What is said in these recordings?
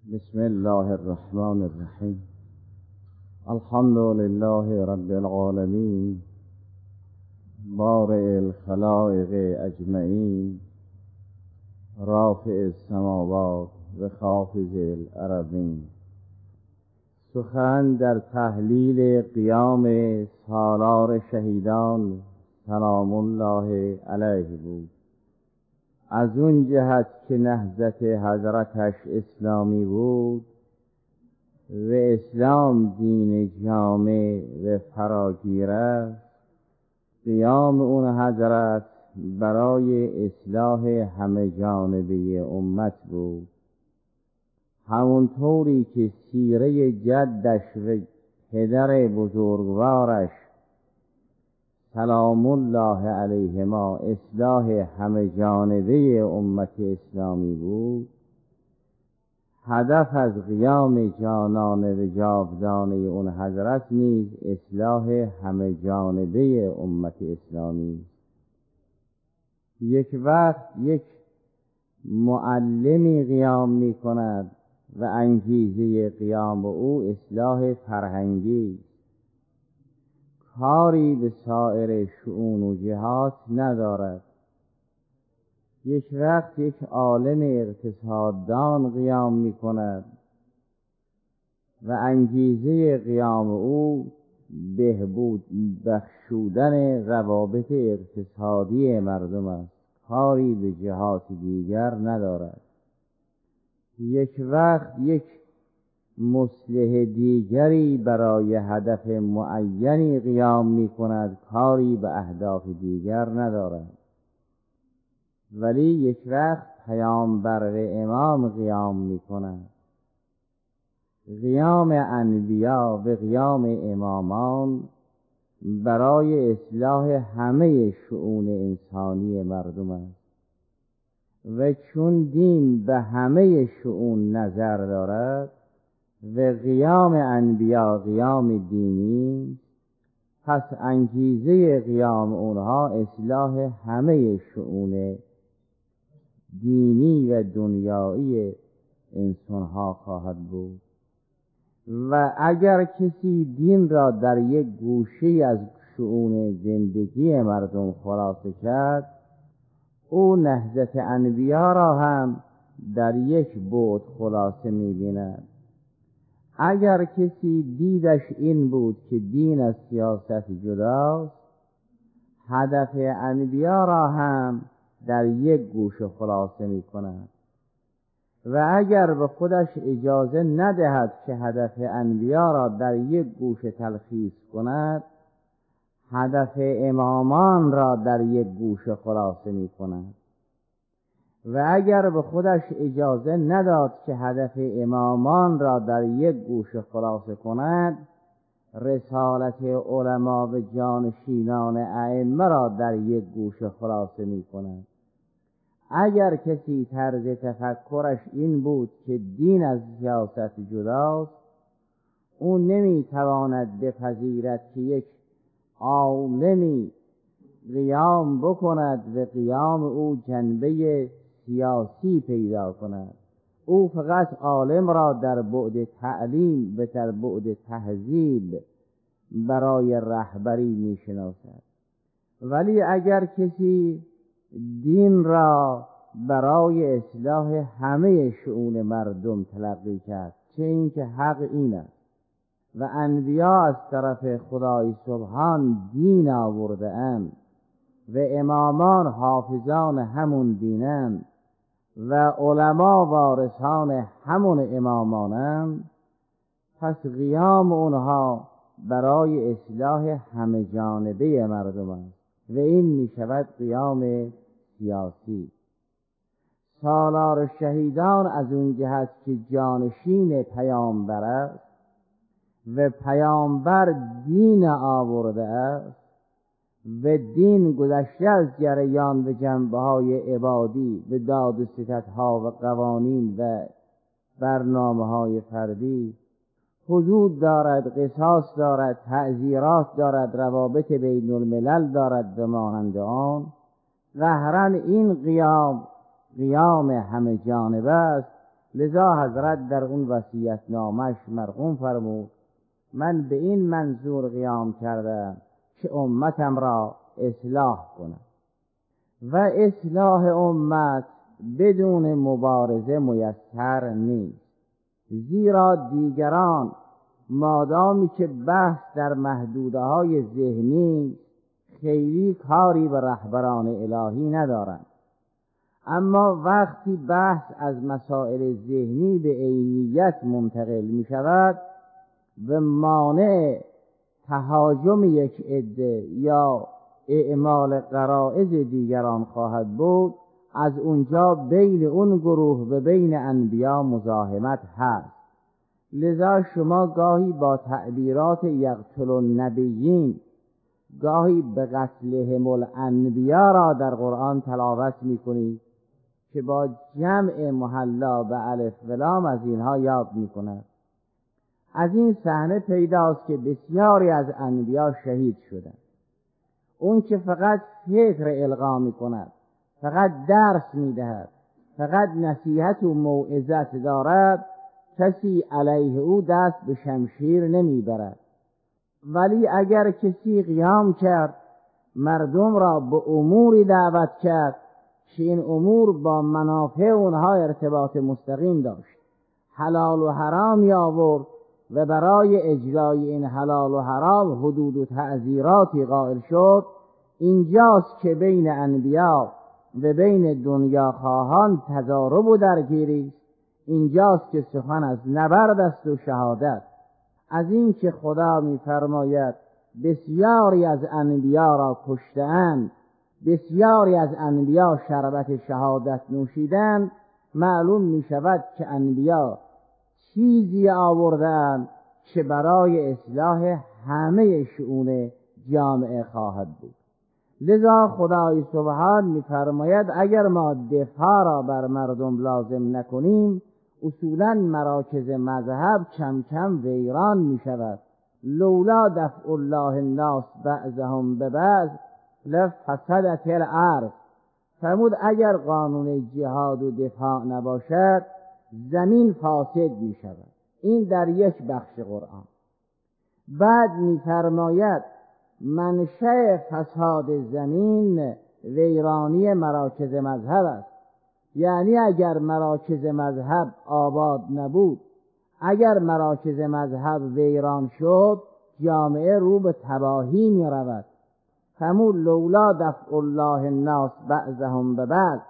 بسم الله الرحمن الرحیم. الحمد لله رب العالمین، بارئ الخلائق اجمعین، رافع السماوات و خافض الارضین. سخن در تحلیل قیام سالار شهیدان سلام الله علیه بود. از اون جهت که نهضت حضرتش اسلامی بود و اسلام دین جامع و فراگیر است، قیام اون حضرت برای اصلاح همه جانبه امت بود. همونطوری که سیره جدش و پدر بزرگوارش سلام الله علیهما اصلاح همه جانبه امت اسلامی بود، هدف از قیام جانانه و جاودانه اون حضرت نیز اصلاح همه جانبه امت اسلامی. یک وقت یک معلمی قیام می کند و انگیزه قیام او اصلاح فرهنگی، کاری به سایر شؤون و جهات ندارد. یک وقت یک عالم اقتصاددان قیام می کند و انگیزه قیام او بهبود بخشودن روابط اقتصادی مردم است، کاری به جهات دیگر ندارد. یک وقت یک مصلح دیگری برای هدف معینی قیام می کند، کاری به اهداف دیگر ندارد. ولی یک وقت پیامبر و امام قیام می کند. قیام انبیا و قیام امامان برای اصلاح همه شؤون انسانی مردم است و چون دین به همه شؤون نظر دارد و قیام انبیا قیام دینی، پس انگیزه قیام اونها اصلاح همه شؤون دینی و دنیایی انسانها خواهد بود. و اگر کسی دین را در یک گوشه از شؤون زندگی مردم خلاصه کرد، او نهضت انبیا را هم در یک بعد خلاصه می‌بیند. اگر کسی دیدش این بود که دین از سیاست جداست، هدف انبیا را هم در یک گوشه خلاصه می کند. و اگر به خودش اجازه ندهد که هدف انبیا را در یک گوشه تلخیص کند، هدف امامان را در یک گوشه خلاصه می کند. و اگر به خودش اجازه نداد که هدف امامان را در یک گوشه خلاصه کند، رسالت علما و جانشینان ائمه را در یک گوشه خلاصه می کند. اگر کسی طرز تفکرش این بود که دین از سیاست جداست، او نمی تواند بپذیرد که یک عالمی قیام بکند و قیام او جنبه سیاسی پیدا کند. او فقط عالم را در بعد تعلیم و در بعد تهذیب برای رهبری می شناسد. ولی اگر کسی دین را برای اصلاح همه شؤون مردم تلقی کرد، چه این که حق این است و انبیا از طرف خدای سبحان دین آورده اند و امامان حافظان همون دینند و علما وارثان همون امامانند، پس قیام اونها برای اصلاح همه جانبه مردم است و این می شود قیام سیاسی. سالار شهیدان از اون جهت که جانشین پیامبر است و پیامبر دین آورده است و دین گذشته از جریان و جنبه‌های عبادی و داد و ستدها و قوانین و برنامه‌های فردی، حدود دارد، قصاص دارد، تعزیرات دارد، روابط بین الملل دارد و مانند آن. قهرن این قیام همه جانبه است لذا حضرت در اون وصیت نامش مرقوم فرمود من به این منظور قیام کردم که امتم را اصلاح کنم و اصلاح امت بدون مبارزه میسر نیست، زیرا دیگران مادامی که بحث در محدوده‌های ذهنی خیلی کاری به رهبران الهی ندارند، اما وقتی بحث از مسائل ذهنی به عینیت منتقل می شود و مانع تهاجم یک عده یا اعمال غرایز دیگران خواهد بود، از اونجا بین اون گروه و بین انبیا مزاحمت هست. لذا شما گاهی با تعبیرات یقتل النبیین، گاهی به قتلهم الانبیا را در قرآن تلاوت میکنید که با جمع محلا به الف و لام از اینها یاد میکند. از این صحنه پیداست که بسیاری از انبیا شهید شدند. اون که فقط فکر القا میکند، فقط درس میدهد، فقط نصیحت و موعظت دارد، کسی علیه او دست به شمشیر نمیبرد. ولی اگر کسی قیام کرد، مردم را به اموری دعوت کرد که این امور با منافع اونها ارتباط مستقیم داشت، حلال و حرامی آورد و برای اجرای این حلال و حرام حدود و تعزیراتی قائل شد، اینجاست که بین انبیا و بین دنیا خواهان تضارب و درگیری است. اینجاست که سخن از نبرد است و شهادت. از این که خدا می‌فرماید بسیاری از انبیا را کشتند، بسیاری از انبیا شربت شهادت نوشیدند، معلوم می شود که انبیا چیزی آوردند که برای اصلاح همه شؤون جامعه خواهد بود. لذا خدای سبحان می فرماید اگر ما دفاع را بر مردم لازم نکنیم، اصولا مراکز مذهب کم کم ویران می شود. لولا دفع الله الناس بعضهم ببعض لفسدت الارض. فرمود اگر قانون جهاد و دفاع نباشد، زمین فاسد می شود. این در یک بخش قرآن. بعد می فرماید منشأ فساد زمین ویرانی مراکز مذهب است. یعنی اگر مراکز مذهب آباد نبود، اگر مراکز مذهب ویران شد، جامعه رو به تباهی می رود. فرمود لولا دفع الله الناس بعضهم ببعض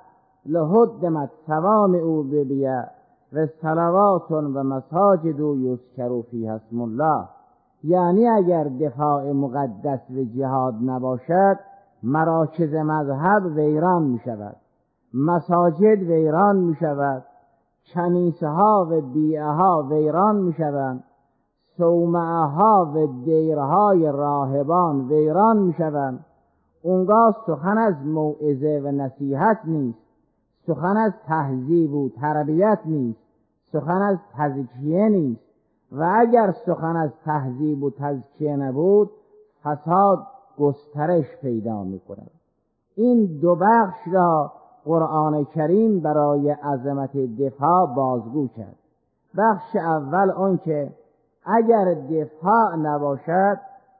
لهدمت صوامع وبیع و صلوات و مساجد یذکر فیها اسم الله. یعنی اگر دفاع مقدس و جهاد نباشد، مراکز مذهب ویران می شود، مساجد ویران می شود، کنیسه ها و بیعه ها ویران می شوند، صومعه ها و دیرهای راهبان ویران می شوند. اونگاه سخن از موعظه و نصیحت نیست، سخن از تهذیب و تربیت نیست، سخن از تزکیه نیست. و اگر سخن از تهذیب و تزکیه نبود، فساد گسترش پیدا می کند. این دو بخش را قرآن کریم برای عظمت دفاع بازگو کرد. بخش اول آن که اگر دفاع نباشد،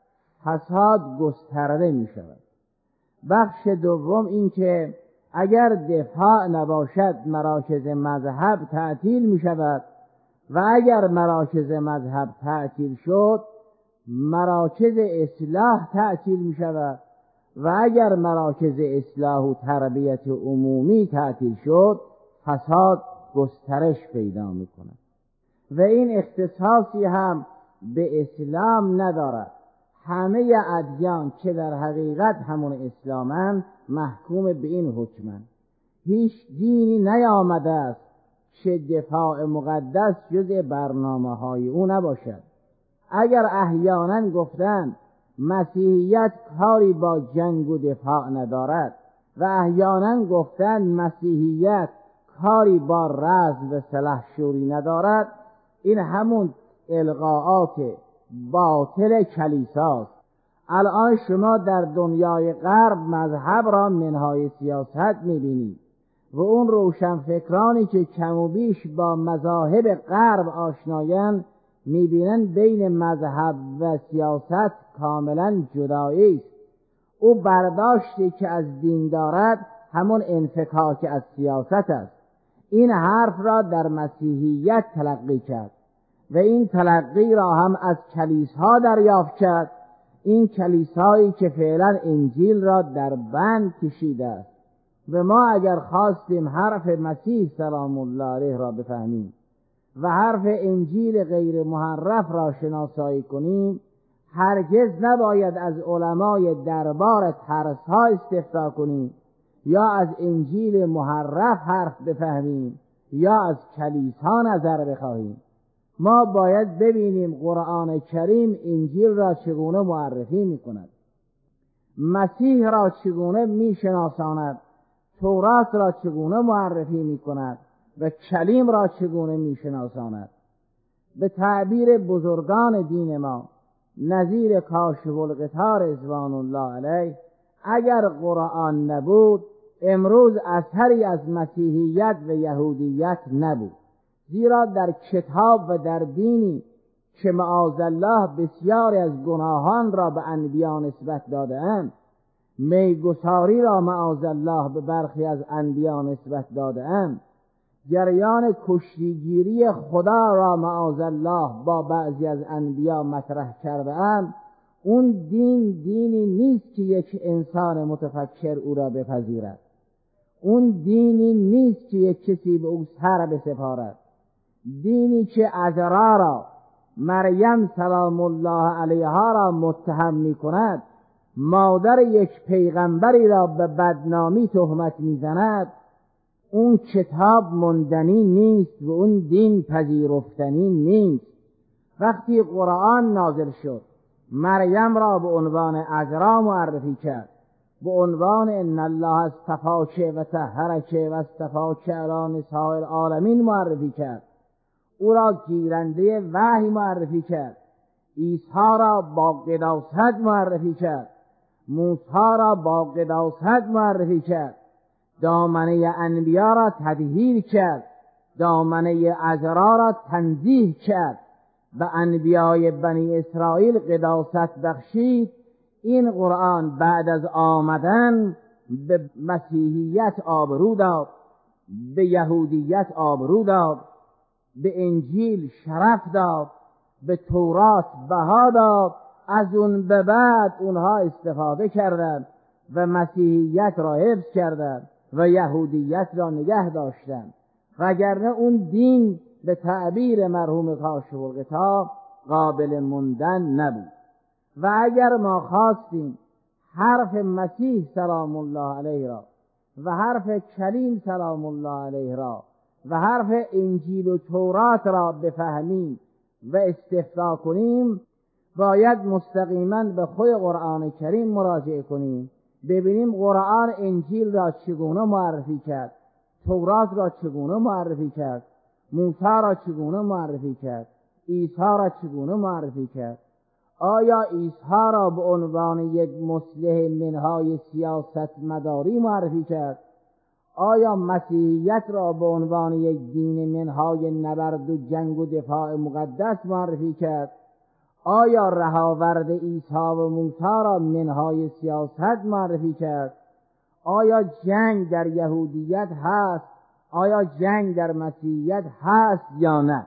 فساد گسترده می شود. بخش دوم این که اگر دفاع نباشد، مراکز مذهب تعطیل می شود و اگر مراکز مذهب تعطیل شد، مراکز اصلاح تعطیل می شود و اگر مراکز اصلاح و تربیت عمومی تعطیل شد، فساد گسترش پیدا می کند. و این اختصاصی هم به اسلام ندارد. همه ادیان که در حقیقت همون اسلامن محکوم به این حکمن. هیچ دینی نیامده است که دفاع مقدس جز برنامه های او نباشد. اگر احیانا گفتند مسیحیت کاری با جنگ و دفاع ندارد و احیانا گفتند مسیحیت کاری با رزم و سلحشوری ندارد، این همون القاءات باطل کلیساست. الان شما در دنیای غرب مذهب را منهای سیاست میبینید و اون روشنفکرانی که کم و بیش با مذاهب غرب آشنایند میبینن بین مذهب و سیاست کاملا جدایی است. او برداشتی که از دین دارد همون انفکاک از سیاست است. این حرف را در مسیحیت تلقی کرد و این تلقی را هم از کلیسا دریافت کرد، این کلیسایی که فعلا انجیل را در بند کشیده است. و ما اگر خواستیم حرف مسیح سلام الله علیه را بفهمیم و حرف انجیل غیر محرف را شناسایی کنیم، هرگز نباید از علمای دربار ترس‌ها استفسار کنیم یا از انجیل محرف حرف بفهمیم یا از کلیسا نظر بخواهیم. ما باید ببینیم قرآن کریم انجیل را چگونه معرفی می‌کند، مسیح را چگونه می‌شناساند، تورات را چگونه معرفی می‌کند و کلیم را چگونه می‌شناساند. به تعبیر بزرگان دین ما نظیر کاشف القطار رضوان الله علیه، اگر قرآن نبود امروز اثری از مسیحیت و یهودیت نبود. زیرا در کتاب و در دینی که معاذالله بسیاری از گناهان را به انبیا نسبت داده‌اند، میگساری را معاذالله به برخی از انبیا نسبت داده‌اند، جریان کشتیگیری خدا را معاذالله با بعضی از انبیا مطرح کرده‌اند، اون دینی نیست که یک انسان متفکر او را بپذیرد. اون دینی نیست که یک کسی به او سر بسپارد. دینی که عذرا را، مریم سلام الله علیها را متهم می کند، مادر یک پیغمبری را به بدنامی تهمت می زند، اون کتاب مندنی نیست و اون دین پذیرفتنی نیست. وقتی قرآن نازل شد مریم را به عنوان عذرا معرفی کرد، به عنوان ان الله اصطفاک و طهرک و اصطفاک علی نساء العالمین معرفی کرد، او را گیرنده وحی معرفی کرد، عیسی را با قداست معرفی کرد، موسی را با قداست معرفی کرد، دامنه انبیا را تطهیر کرد، دامنه عذرا را تنزیه کرد، به انبیای بنی اسرائیل قداست بخشید. این قرآن بعد از آمدن به مسیحیت آبرو داد، به یهودیت آبرو داد، به انجیل شرف داد، به تورات بها داد. از اون به بعد اونها استفاده کردند و مسیحیت را حفظ کردند و یهودیت را نگه داشتند، وگرنه اون دین به تعبیر مرحوم کاشف القطار قابل موندن نبود. و اگر ما خواستیم حرف مسیح سلام الله علیه را و حرف کلیم سلام الله علیه را و حرف انجیل و تورات را بفهمیم و استفسار کنیم، باید مستقیما به خود قرآن کریم مراجعه کنیم، ببینیم قرآن انجیل را چگونه معرفی کرد، تورات را چگونه معرفی کرد، موسی را چگونه معرفی کرد، عیسی را چگونه معرفی کرد. آیا عیسی را به عنوان یک مصلح منهای سیاست مداری معرفی کرد؟ آیا مسیحیت را به عنوان یک دین منهای نبرد و جنگ و دفاع مقدس معرفی کرد؟ آیا رهاورد عیسی و موسی را منهای سیاست معرفی کرد؟ آیا جنگ در یهودیت هست؟ آیا جنگ در مسیحیت هست یا نه؟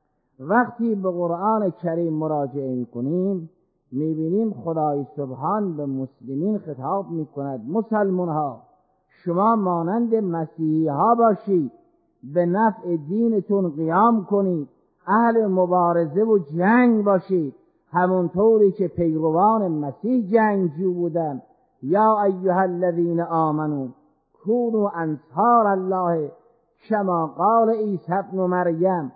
وقتی به قرآن کریم مراجعه می‌کنیم می‌بینیم خدای سبحان به مسلمین خطاب می‌کند: مسلمان ها، شما مانند مسیحی ها باشید، به نفع دینتون قیام کنید، اهل مبارزه و جنگ باشید، همونطوری که پیروان مسیح جنگجو بودند. یا ایها الذین آمنوا کونوا انصار الله کما قال عیسی ابن مریم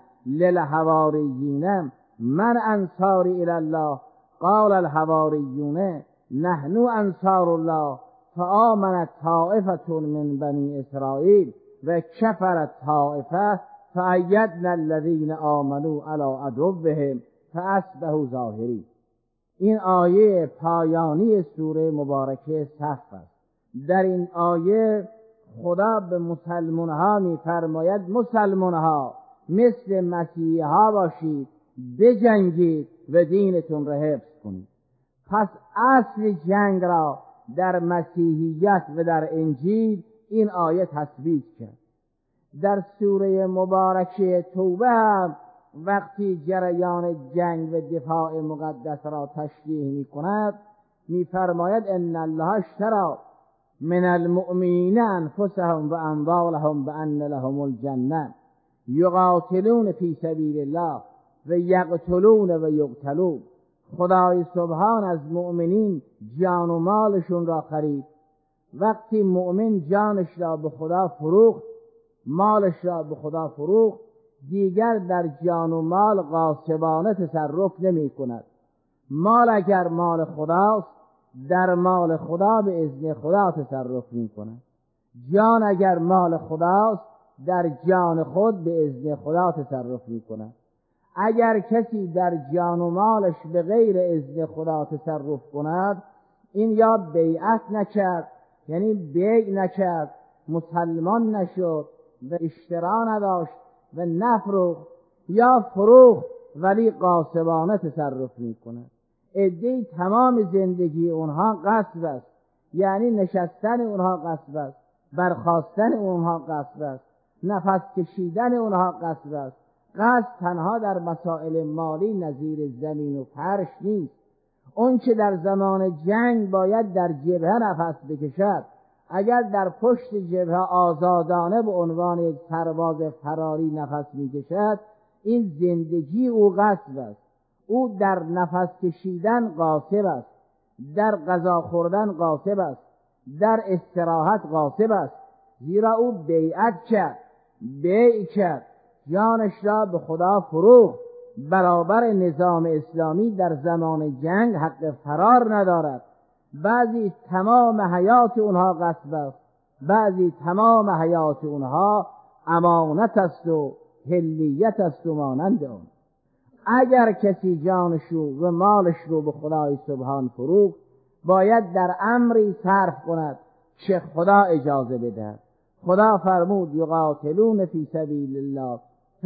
للحواریین من انصاری الی الله قال الحواریون نحن انصار الله فآمنت طائفة من بنی اسرائیل و کفرت طائفه فأیدنا الذین آمنوا علی عدوهم فاصبحوا ظاهرین. این آیه پایانی سوره مبارکه صف است. در این آیه خدا به مسلمان ها میفرماید مسلمان ها مثل مسیحی ها باشید، بجنگید و دینتون را حفظ کنید. پس اصل جنگ را در مسیحیت و در انجیل این آیه تثبیت کرد. در سوره مبارکه توبه هم وقتی جریان جنگ و دفاع مقدس را تشریح می کند می‌فرماید ان الله اشتری من المؤمنین انفسهم و اموالهم بان لهم الجنه یقاتلون فی سبیل الله و یقتلون و یقتلون. خدای سبحان از مؤمنین جان و مالشون را خرید. وقتی مؤمن جانش را به خدا فروخت، مالش را به خدا فروخت، دیگر در جان و مال غاصبانه تصرف نمی کند. مال اگر مال خداست، در مال خدا به اذن خدا تصرف می کند. جان اگر مال خداست، در جان خود به اذن خدا تصرف می کند. اگر کسی در جان و مالش به غیر اذن خدا تصرف کند، این یا بیعت نکرد، یعنی بیع نکرد، مسلمان نشد و اشترا نداشت و نفروخت، یا فروخت ولی غاصبانه تصرف می کند. عده‌ای تمام زندگی اونها غصب است، یعنی نشستن اونها غصب است، برخاستن اونها غصب است، نفس کشیدن اونها غصب است. غصب تنها در مسائل مالی نظیر زمین و فرش نیست. اون که در زمان جنگ باید در جبهه نفس بکشد، اگر در پشت جبهه آزادانه به عنوان یک سرباز فراری نفس میکشد، این زندگی او غصب است. او در نفس کشیدن غاصب است، در غذا خوردن غاصب است، در استراحت غاصب است، زیرا او بیعت کرد، بیع کرد، جانش را به خدا فروخت. برابر نظام اسلامی در زمان جنگ حق فرار ندارد. بعضی تمام حیات اونها غصب است، بعضی تمام حیات اونها امانت است و حلیت است و مانند آن. اگر کسی جانش و مالش رو به خدای سبحان فروخت، باید در امری صرف کند که خدا اجازه بده. خدا فرمود یقاتلون فی سبیل الله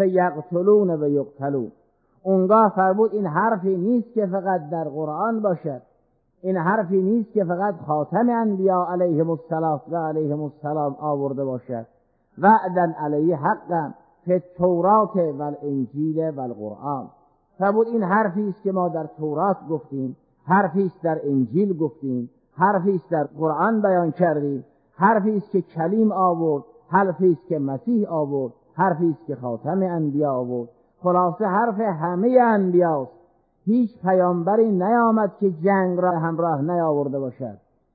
فیقتلون و یقتلون. اونگاه فرمود این حرفی نیست که فقط در قرآن باشد، این حرفی نیست که فقط خاتم انبیا علیهم الصلاة و علیهم السلام آورده باشد. وعدا علیه حقا فی التوراة و الانجیل و القرآن. فرمود این حرفی است که ما در تورات گفتیم، حرفی است در انجیل گفتیم، حرفی است در قرآن بیان کردیم، حرفی است که کلیم آورد، حرفی است که مسیح آورد، حرفی است که خاتم انبیا آورد. خلاصه حرف همه انبیاست. هیچ پیامبری نیامد که جنگ را همراه نیاورده باشد،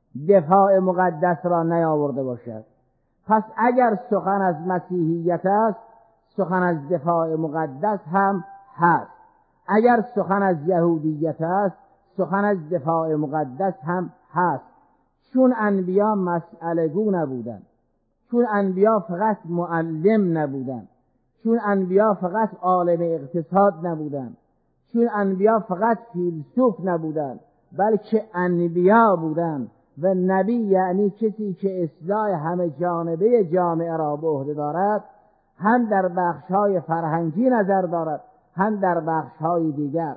دفاع مقدس را نیاورده باشد. پس اگر سخن از مسیحیت است، سخن از دفاع مقدس هم هست. اگر سخن از یهودیت است، سخن از دفاع مقدس هم هست. چون انبیا مسئله گو نبودن، چون انبیا فقط معلم نبودن، چون انبیا فقط عالم اقتصاد نبودن، چون انبیا فقط فیلسوف نبودن، بلکه انبیا بودن. و نبی یعنی کسی که اصلاح همه جانبه جامعه را به عهده دارد، هم در بخش‌های فرهنگی نظر دارد، هم در بخش‌های دیگر.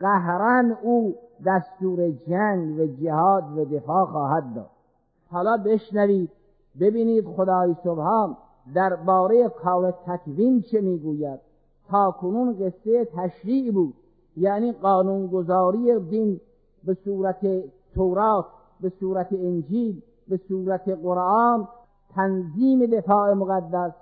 قهرن او دستور جنگ و جهاد و دفاع خواهد داد. حالا بشنوید، ببینید خدای سبحان درباره کار تکوین چه میگوید. تا کنون قصه تشریع بود، یعنی قانونگذاری دین به صورت تورات، به صورت انجیل، به صورت قرآن، تنظیم دفاع مقدس،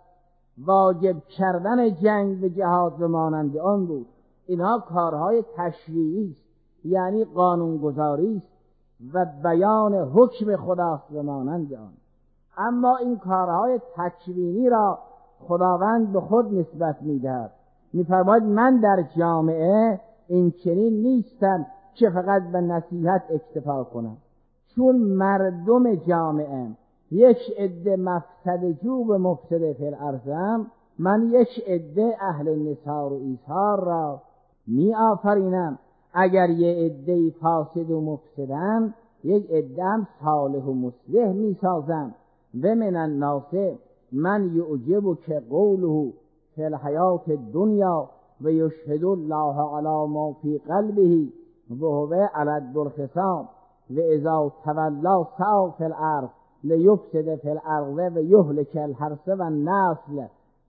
واجب کردن جنگ و جهاد و مانند آن بود. اینها کارهای تشریعی است، یعنی قانونگذاری است و بیان حکم خداست و مانند آن. اما این کارهای تکوینی را خداوند به خود نسبت می‌دهد. می‌فرماید من در جامعه این چنین نیستم که فقط به نصیحت اکتفا کنم. چون مردم جامعه یک عده مفسده جو و مفسده فی الارض، من یک عده اهل نصار و ایثار را می آفرینم. اگر یه عده فاسد و مفسدن، یک عده هم صالح و مصلح می سازم. و من الناس من یعجبک قوله فی الحیات الدنیا و یشهد الله علی ما فی قلبه و هو علد الخصام و اذا تولا سعی فی الارض لیفسد فی الارض و یهلک الحرث و النسل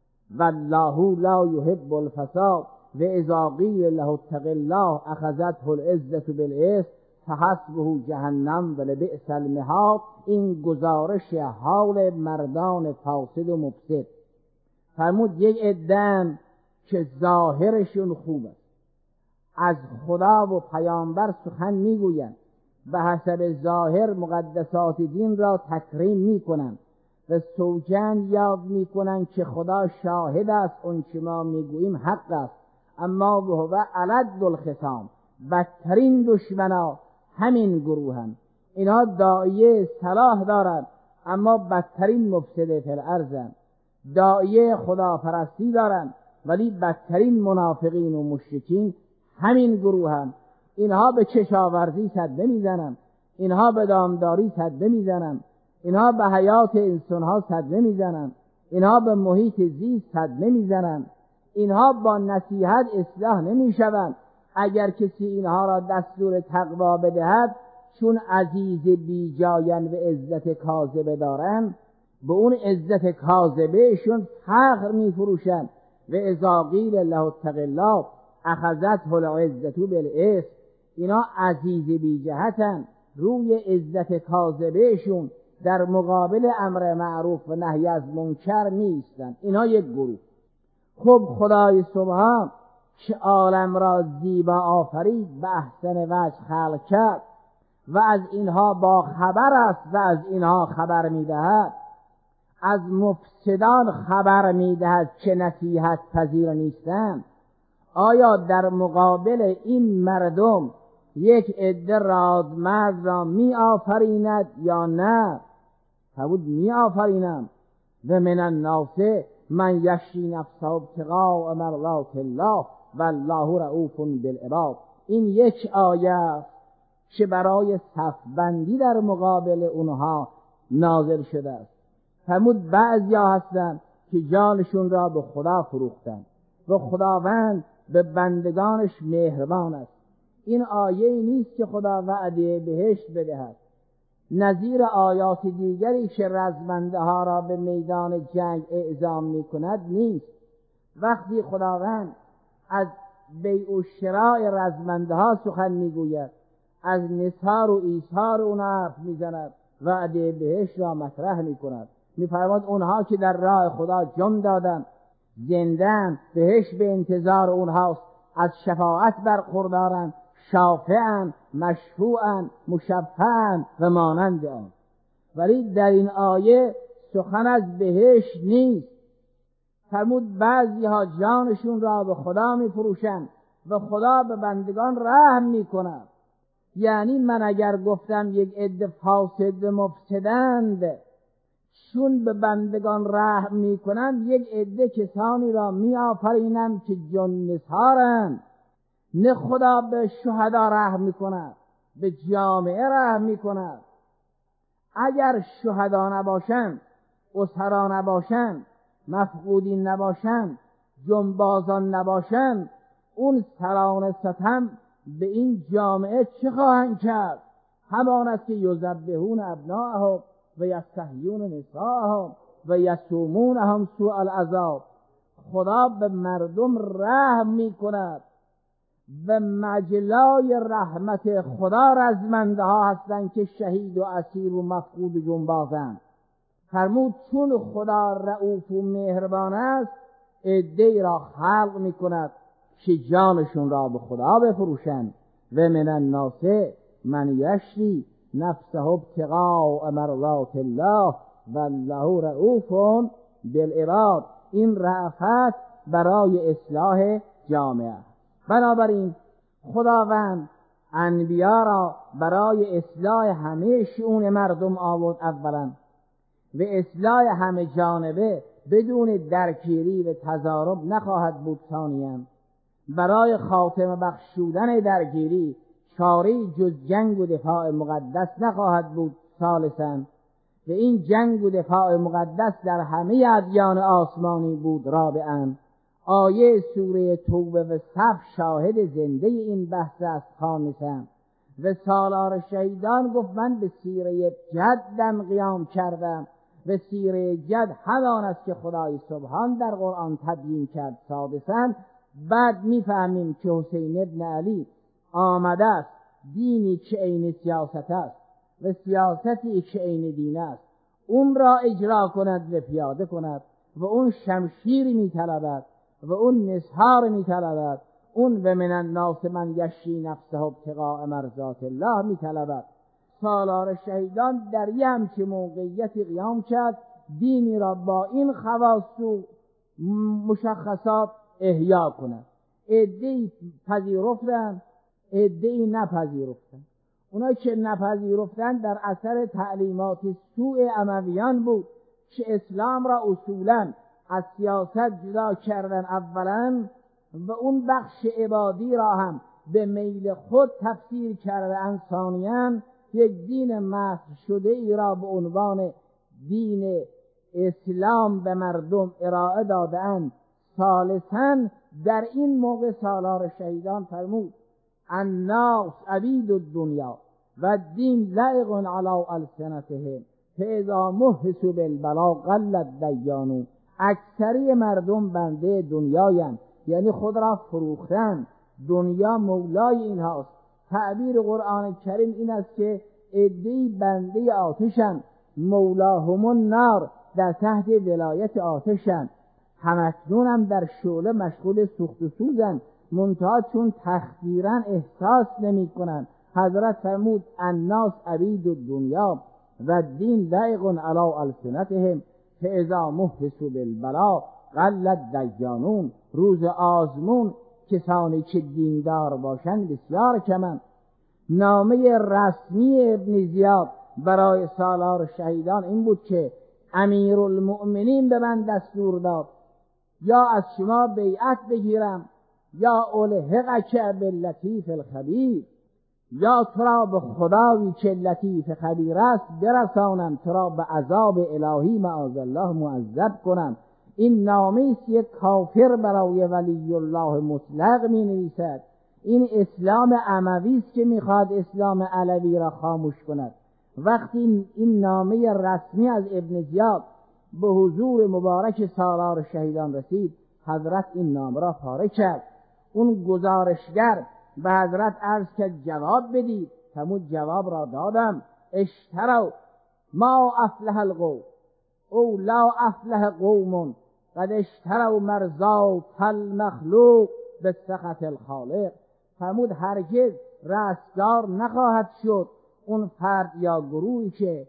والله لا یحب الفساد و اذا قیل له اتق الله اخذته العزة بالاسم فحسبه جهنم و لبئس المهاد. این گزارش حال مردان فاسد و مفسد. فرمود یک عده که ظاهرشون خوب است، از خدا و پیامبر سخن میگویند، به حسب ظاهر مقدسات دین را تکریم میکنند و سوگند یاد میکنند که خدا شاهد است اون که ما میگوییم حق است، اما هو علد الخصام، بدترین دشمنا همین گروهند. اینها داعیه صلاح دارند اما بدترین مفسد فی الارض، داعیه خداپرستی دارند ولی بدترین منافقین و مشرکین همین گروهند. اینها به کشاورزی صد نمیزنند، اینها به دامداری صد نمیزنند، اینها به حیات انسانها صد نمیزنند، اینها به محیط زیست صد نمیزنند، اینها با نصیحت اصلاح نمیشوند. اگر کسی اینها را دستور تقوا بدهد، چون عزیز بی جاین و عزت کاذبه دارند، به اون عزت کاذبهشون فخر میفروشند. و اذا قیل له اتق الله اخذته العزة بالاسم. اینا عزیز بی جهتن، روی عزت کاذبهشون در مقابل امر معروف و نهی از منکر نیستن. اینا یک گروه. خب خدای سبحان که عالم را زیبا آفرید، به احسن وجه خلق کرد و از اینها با خبر است و از اینها خبر میدهد. از مفسدان خبر میدهد که نصیحت پذیر نیستند. آیا در مقابل این مردم یک عده رازمرد را می آفریند یا نه؟ فرمود می آفرینم. و من الناس من یشری نفسه ابتغاء مرضات الله والله رؤوف بالعباد. این یک آیه است که برای صفبندی در مقابل اونها نازل شده است. فرمود بعضیا هستند که جانشون را به خدا فروختند و خداوند به بندگانش مهربان است. این آیه نیست که خدا وعده بهشت بدهد، نظیر آیات دیگری که رزمنده ها را به میدان جنگ اعزام می کند نیست. وقتی خداوند از بیع و شراء رزمنده ها سخن می گوید، از نثار و ایثار اونها حرف می زند، وعده بهشت را مطرح می کند. می فرماد اونها که در راه خدا جان دادن، زندن، بهشت به انتظار اونهاست، از شفاعت برخوردارن، شافعن، مشفوعن، مشفعن و مانند آن. ولی در این آیه سخن از بهشت نیست. فرمود بعضی ها جانشون را به خدا می فروشند و خدا به بندگان رحم می کند. یعنی من اگر گفتم یک عده فاسد و مفسدند، چون به بندگان رحم می کنند، یک عده کسانی را می آفرینم که جنسارند. نه خدا به شهدا رحم می کند، به جامعه رحم می کند. اگر شهدا نباشند، اسرا نباشند، مفقودین نباشند، جنبازان نباشند، اون سران ستم به این جامعه چه خواهند کرد؟ همان است که یذبحون ابناءهم و یستحیون نساءهم و یصومونهم سوء العذاب. خدا به مردم رحم می کند و مجلای رحمت خدا رزمنده ها هستند که شهید و اسیر و مفقود و جنبازند. فرمود چون خدا رؤوف و مهربان است، عده‌ای را خلق می کند که جانشون را به خدا بفروشند. و من الناس من یشری نفسه ابتغاء مرضات الله والله رؤوف بالعباد. این رأفت برای اصلاح جامعه. بنابراین خداوند انبیا را برای اصلاح همه شؤون مردم آورد اولا، و اصلاح همه جانبه بدون درگیری و تضارب نخواهد بود ثانیاً. برای خاتمه بخشودن درگیری چاره‌ای جز جنگ و دفاع مقدس نخواهد بود ثالثاً. و این جنگ و دفاع مقدس در همه ادیان آسمانی بود رابعاً. آیه سوره توبه و صف شاهد زنده این بحث است خامساً. و سالار شهیدان گفت من به سیره جدم قیام کردم و سیره جد همان است که خدای سبحان در قرآن تبیین کرد سادساً. بعد میفهمیم که حسین ابن علی آمده است دینی که عین سیاست است و سیاستی که عین دین است اون را اجرا کند و پیاده کند و اون شمشیری میطلبد و اون نصار میطلبد، اون و من الناس من یشری نفسه ابتغاء مرضات الله میطلبد. سالار شهیدان در یه همچه موقعیتی قیام کرد دینی را با این خواص و مشخصات احیا کند. عده‌ای پذیرفتن، عده‌ای نپذیرفتن. اونایی که نپذیرفتن در اثر تعلیمات سوء امویان بود که اسلام را اصولاً از سیاست جدا کردن اولاً و اون بخش عبادی را هم به میل خود تفسیر کردن ثانیاً. یک دین مسخ شده ای را به عنوان دین اسلام به مردم ارائه دادن. ثالثاً در این موقع سالار شهیدان فرمود الناس عبید الدنیا و الدین لائق علی السنتهم فاذا محسوا بالبلاء قلت دیانون. اکثری مردم بنده دنیایند، یعنی خود را فروختن، دنیا مولای اینهاست. تعبیر قرآن کریم این است که عده‌ای بنده آتشند، مولاهم النار، در تحت ولایت آتشند، همکنون هم در شعله مشغول سوخت و سوزند، منتها چون تخدیرن احساس نمی کنند. حضرت فرمود الناس عبید الدنیا و الدین لائق علی السنتهم فاذا محسوا بالبلاء قلت دیانون. روز آزمون کسانی که دیندار باشند بسیار کمند. نامه رسمی ابن زیاد برای سالار شهیدان این بود که امیرالمؤمنین به من دستور داد یا از شما بیعت بگیرم یا الحقک باللطیف الخبیر، یا تو را به خدایی که لطیف خبیر است برسانم، تو را به عذاب الهی معاذ الله معذب کنم. این نامه است یک کافر برای ولی الله مطلق می نویسد. این اسلام اموی است که میخواد اسلام علوی را خاموش کند. وقتی این نامه رسمی از ابن زیاد به حضور مبارک سالار شهیدان رسید، حضرت این نامه را پاره کرد. اون گزارشگر به حضرت عرض کرد جواب بدید. فرمود جواب را دادم. اشتروا ما افلح القوم او لا افلح قوم قد اشتروا مرضات المخلوق بسخط الخالق. فرمود هرگز رستگار نخواهد شد اون فرد یا گروهی که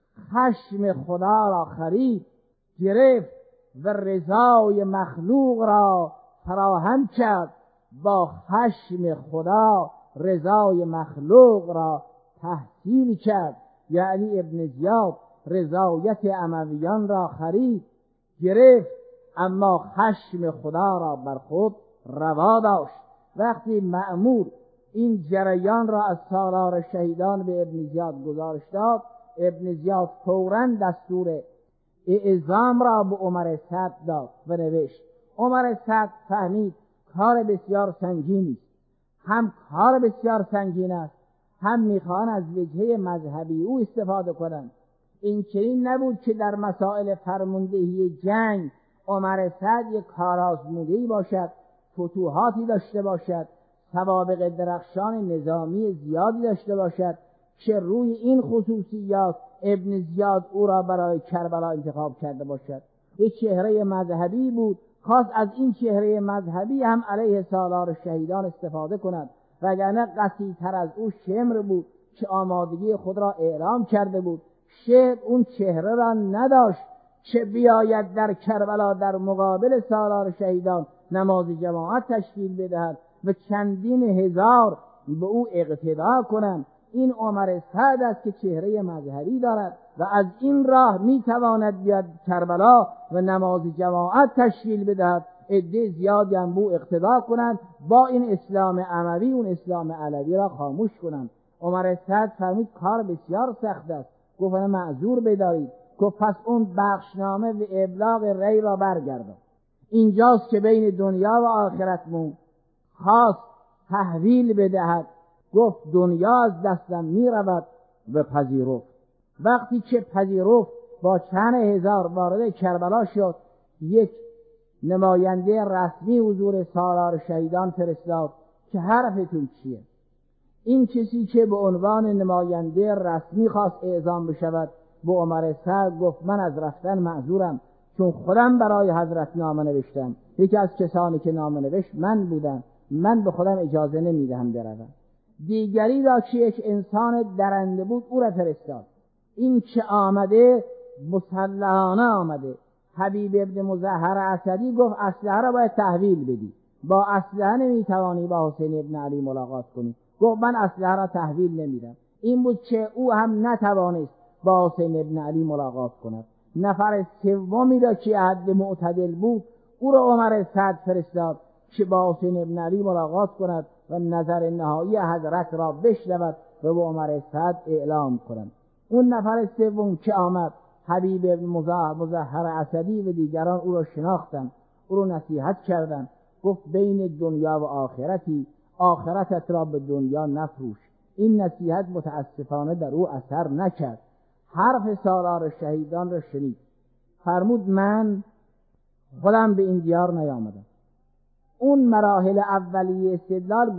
خشم خدا را خرید، گرفت و رضای مخلوق را فراهم کرد، با خشم خدا رضای مخلوق را تحصیل کرد. یعنی ابن زیاد رضایت امویان را خرید، گرفت، اما خشم خدا را بر خود روا داشت. وقتی مأمور این جریان را از سالار شهیدان به ابن زیاد گزارش داد، ابن زیاد فوراً دستور اعزام را به عمر سعد داد و نوشت. عمر سعد فهمید کار بسیار سنگینی است، هم کار بسیار سنگین است، هم میخوان از وجهه مذهبی او استفاده کنند. این چنین نبود که در مسائل فرماندهی جنگ عمر سعد یک کارآزموده‌ای باشد، فتوحاتی داشته باشد، سوابق درخشان نظامی زیادی داشته باشد که روی این خصوصیات ابن زیاد او را برای کربلا انتخاب کرده باشد. یک چهره مذهبی بود، خواست از این چهره مذهبی هم علیه سالار شهیدان استفاده کند، وگرنه قصی‌تر از او شمر بود که آمادگی خود را اعلام کرده بود. شمر اون چهره را نداشت که بیاید در کربلا در مقابل سالار شهیدان نماز جماعت تشکیل بدهد و چندین هزار به او اقتدا کنند. این عمر سعد است که چهره مذهبی دارد و از این راه میتواند بیاد کربلا و نماز جماعت تشکیل بدهد، عده زیادی هم به او اقتدا کنند، با این اسلام اموی اون اسلام علوی را خاموش کنند. عمر سعد فرمود کار بسیار سخت است، گفت معذور بدارید. گفت پس اون بخشنامه و ابلاغ ری را برگردان. اینجاست که بین دنیا و آخرتمون خواست تحویل بدهد. گفت دنیا از دستم می رود و پذیرفت. وقتی که پذیرفت با چند هزار وارد کربلا شد، یک نماینده رسمی حضور سالار شهیدان فرستاد که حرفتون چیه؟ این کسی که به عنوان نماینده رسمی خواست اعزام بشود به عمر سعد گفت من از رفتن معذورم، چون خودم برای حضرت نامه نوشتم. یکی از کسانی که نامه نوشت من بودم، من به خودم اجازه نمیدهم بروم. دیگری را که یک انسان درنده بود او را فرستاد. این که آمده مسلحانه آمده. حبیب ابن مظهر اسدی گفت اسلحه را باید تحویل بدی، با اسلحه نمیتوانی با حسین ابن علی ملاقات کنی. گفت من اسلحه را تحویل نمیدم. این بود که او هم نتوانست با حسین ابن علی ملاقات کند. نفر سومی را که حد معتدل بود او را عمر سعد فرستاد که با حسین ابن علی ملاقات کند و نظر نهایی حضرت را بشنود و به عمر سعد اعلام کند. اون نفر سوم که آمد حبیب ابن مظهر اسدی و دیگران او را شناختند، او را نصیحت کردند. گفت بین دنیا و آخرتی، آخرتت را به دنیا نفروش. این نصیحت متاسفانه در او اثر نکرد. حرف سالار شهیدان را شنید. فرمود من خودم به این دیار نیامدم. اون مراحل اولیه استدلال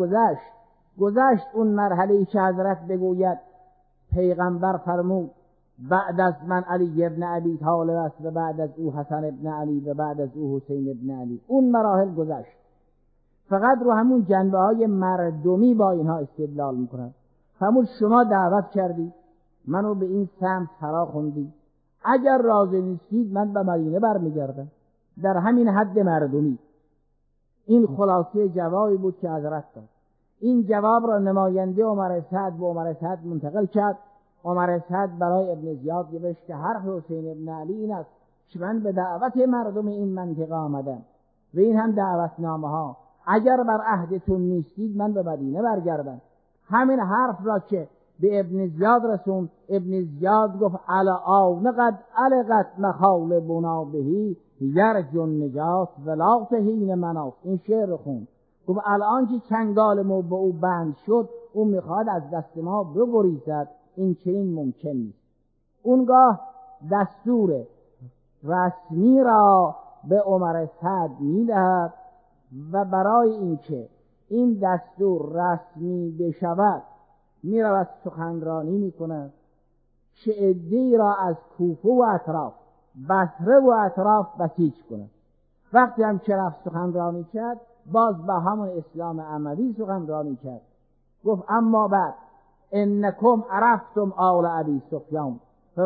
گذشت. اون مرحله‌ای که حضرت بگوید پیغمبر فرمود بعد از من علی ابن ابی طالب است و بعد از او حسن ابن علی و بعد از او حسین ابن علی. اون مراحل گذشت. فقط رو همون جنبه های مردمی با اینها استدلال میکنند. فرمود شما دعوت کردی، منو به این سمت فرا خوندی، اگر راضی نیستید من به مدینه برمیگردم. در همین حد مردمی. این خلاصه جوابی بود که حضرت داد. این جواب را نماینده عمر سعد به عمر سعد منتقل کرد. عمر سعد برای ابن زیاد نوشت که حرف حسین ابن علی این است که من به دعوت مردم این منطقه آمدم و این هم دعوتنامه ها، اگر بر عهدتون نیستید من به مدینه برگردم. همین حرف را که به ابن زیاد رسوند، ابن زیاد گفت علی آونقد علقت مخالبنا بهی یرجو النجات ولا تهین مناف. این شعر خوند. گفت الان که چنگال ما به او بند شد او میخواد از دست ما بگریزد، این چنین ممکن نیست. اونگاه دستور رسمی را به عمر سعد میدهد و برای اینکه این دستور رسمی بشود میرود سخنرانی میکند که عده‌ای را از کوفه و اطراف، بصره و اطراف بسیج کند. وقتی هم که رفت سخنرانی کرد باز با همون اسلام عملی سخنرانی کرد. گفت اما بعد انکم عرفتم آل ابی سفیان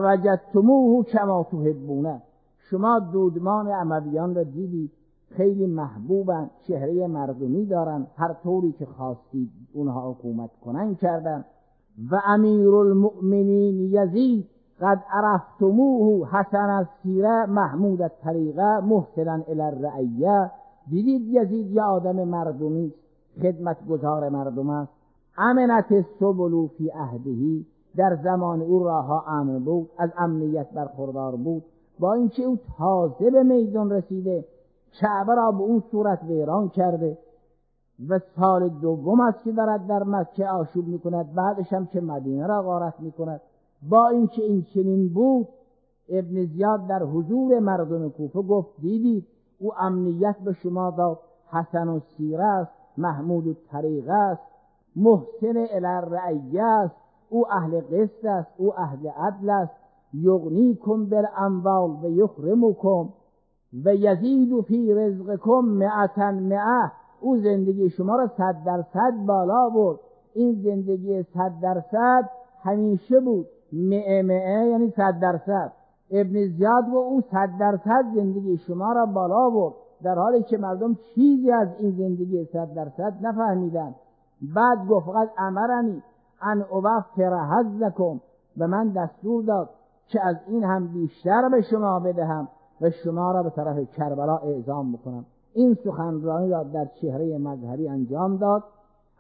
فوجدتموه کما تحبونه. شما دودمان امویان را دیدید، خیلی محبوبن، چهره مردمی دارن، هر طوری که خواستید اونها حکومت کنن کردن. و امیرالمؤمنین یزید قد عرفتموه حسن السیره محمود الطریقه محسنا الی الرعیه. دیدید یزید یه آدم مردمی، خدمتگزار مردم است. امنت السبل فی عهده، در زمان او راهها امن بود، از امنیت برخوردار بود. با اینکه او تازه به میدان رسیده، کعبه را به اون صورت ویران کرده و سال دوم است که دارد در مکه آشوب میکند، بعدش هم که مدینه را غارت میکند. با اینکه این چنین بود، ابن زیاد در حضور مردم کوفه گفت دیدید او امنیت به شما داد، حسن السیره است، محمود الطریقه است، محسن الی الرعیه است، او اهل قسط است، او اهل عدل است، یغنیکم بالاموال و یکرمکم و یزید فی رزقکم 100%. او زندگی شما را 100% بالا برد. این زندگی 100% همیشه بود. 100% یعنی 100%. ابن زیاد و او 100% زندگی شما را بالا برد، در حالی که مردم چیزی از این زندگی 100% نفهمیدن. بعد گفت فقط امرنی ان اوفر حظکم، به من دستور داد که از این هم بیشتر به شما بدهم و شما را به طرف کربلا اعزام بکنم. این سخنرانی را در چهره مظهری انجام داد.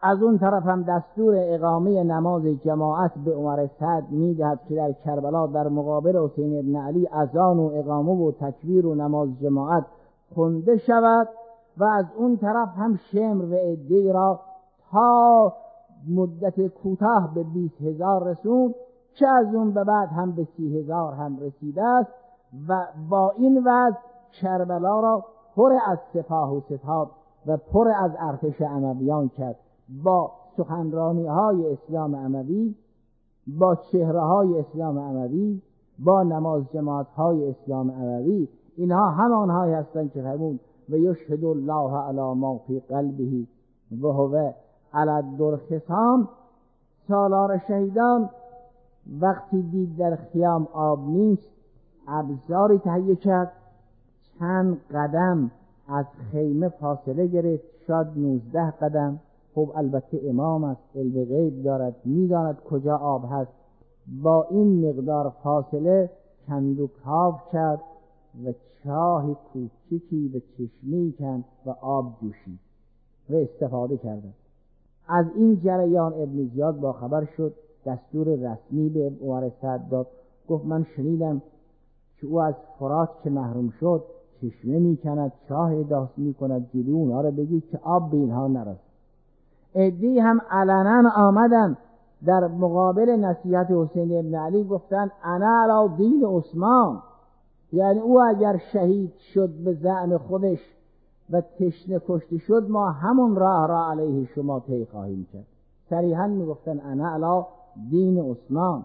از اون طرف هم دستور اقامه نماز جماعت به عمر سعد میدهد که در کربلا در مقابل حسین ابن علی اذان و اقامه و تکبیر و نماز جماعت خونده شود و از اون طرف هم شمر و عده‌ای را تا مدت کوتاه به 20,000 رسوند که از اون به بعد هم به 30,000 هم رسیده است و با این وضع کربلا را پر از سپاه و ستاد و پر از ارتش امویان کرد. با سخنرانی های اسلام اموی، با چهره های اسلام اموی، با نماز جماعت های اسلام اموی، اینها همانهایی هستند که فرمود و یشهد الله علی ما فی قلبه و هو علی الخصام. سالار شهیدان وقتی دید در خیام آب نیست، ابزاری تهیه کرد، چند قدم از خیمه فاصله گرفت، شاید 19 قدم. خب البته امام است، علم غیب دارد، میداند کجا آب هست. با این مقدار فاصله کندوکاو کرد و چاه کوچکی به چشمی کند و آب جوشید و استفاده کرد. از این جریان ابن زیاد با خبر شد، دستور رسمی به عمر سعد داد. گفت من شنیدم که او از فرات که محروم شد چشمه میکند، چاه احداث میکند، جلو اونها رو بگید که آب به اینها نرسد. عده‌ای هم علنا آمدن در مقابل نصیحت حسین ابن علی، گفتن انا علی دین عثمان، یعنی او اگر شهید شد به زعم خودش و تشنه کشته شد، ما همون راه را علیه شما طی خواهیم کرد. صریحا میگفتن انا علی دین عثمان.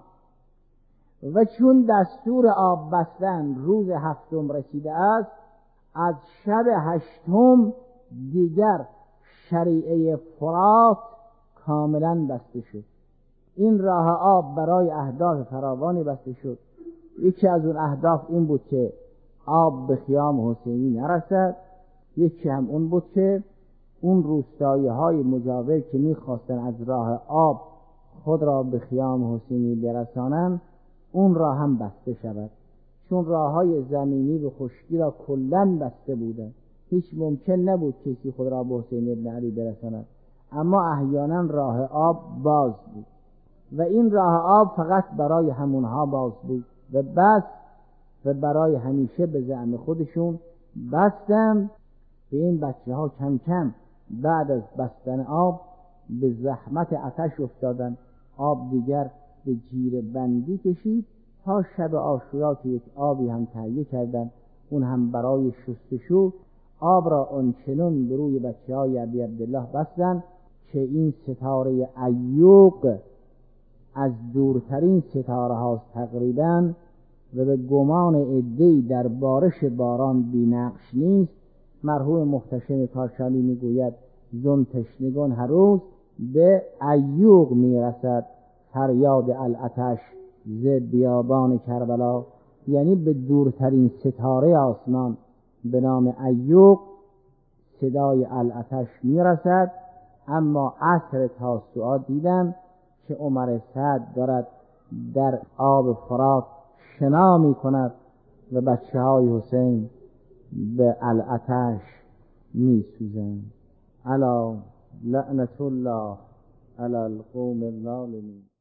و چون دستور آب بستن روز 7 رسیده است، از شب 8 دیگر شریعه فرات کاملا بسته شد. این راه آب برای اهداف فراوانی بسته شد. یکی از اون اهداف این بود که آب به خیام حسینی نرسد، یکی هم اون بود که اون روستایی های مجاور که میخواستن از راه آب خود را به خیام حسینی برسانن، اون راه هم بسته شود، چون راه های زمینی به خشکی را کلن بسته بودند. هیچ ممکن نبود کسی خود را به حسین ابن علی برساند، اما احیانا راه آب باز بود و این راه آب فقط برای همونها باز بود و بس و برای همیشه به زعم خودشون بستن. به این بچه ها کم کم بعد از بستن آب به زحمت آتش افتادن. آب دیگر به جیره بندی کشید تا شب عاشورا که یک آبی هم تهیه کردن، اون هم برای شستشو. آب را آنچنان به روی بچه های ابی عبدالله بستن که این ستاره ایوق از دورترین ستاره هاست تقریبا و به گمان عده‌ای در بارش باران بی‌نقش نیست. مرحوم محتشم کاشانی میگوید زن تشنگان هر روز به ایوق میرسد فریاد العطش ز بیابان کربلا، یعنی به دورترین ستاره آسمان به نام ایوق صدای العطش میرسد. اما عصر تاسوعا دیدم که عمر سعد دارد در آب فرات شنا می کند و بچه های حسین به العطش می سوزند. الا لعنت الله علی القوم الظالمین.